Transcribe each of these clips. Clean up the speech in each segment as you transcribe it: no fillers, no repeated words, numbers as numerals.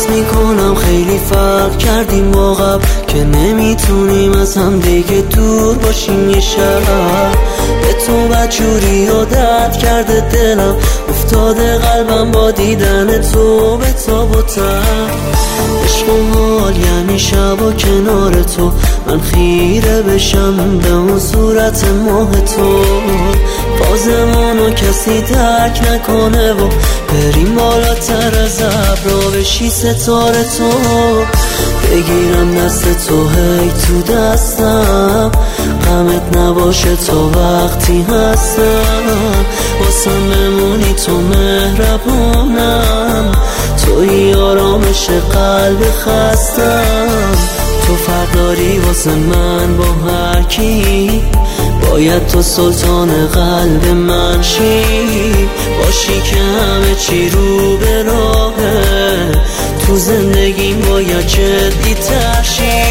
حس میکنم خیلی فرق کردیم با قبل، که نمیتونیم از هم دیگه دور باشیم یه شب. به تو بدجوری عادت کرده دلم، افتاده قلبم با دیدن تو به تاب و تب. عشق و حال یعنی شب کنار تو، من خیره بشم به اون صورت ماه تو. بازمانو کسی درک نکنه و بریم بالاتر از ابرا بشی ستاره تو. بگیرم دست تو هی تو دستم، غمت نباشه تا وقتی هستم. واسم بمونی تو مهربونم، توی آرامش قلب خستم. تو فرق داری واسه من با هر کی، باید تو سلطان قلب من شی. باشی که همه چی رو به راهه، تو زندگیم باید جدی تر شی.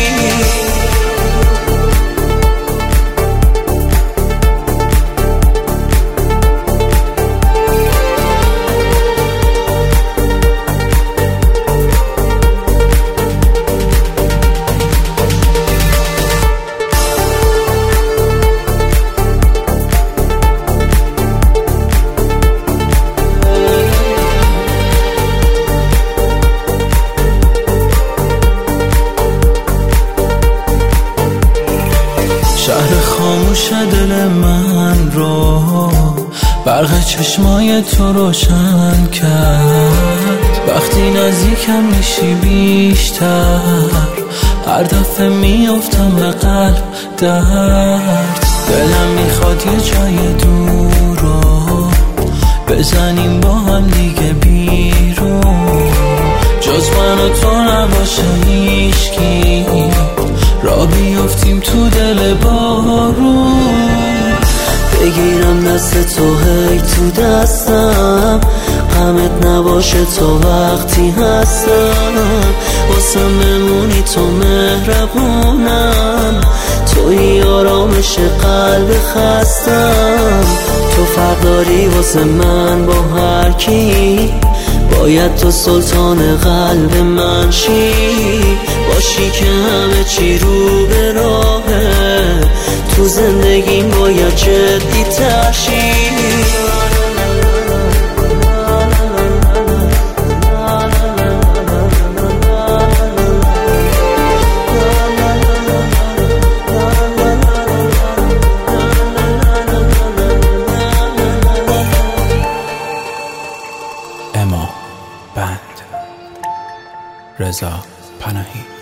شهر خاموش دل من رو برق چشمای تو روشن کرد. وقتی نزدیکم میشی بیشتر، هر دفعه میافتم به قلب درد. دلم میخواد یه جای دور رو بزنیم با هم دیگه بیرون، جز من و تو نباشه هیچکی، را بیافتیم تو دل بارون. بگیرم دست تو هی تو دستم، غمت نباشه تا وقتی هستم. واسم بمونی تو مهربونم، توی آرامش قلب خستم. تو فرق داری واسه من با هر کی، باید تو سلطان قلب من شی. باشی که همه چی رو به راهه، تو زندگیم باید جدی تر شی. اما بند رضا پناهی.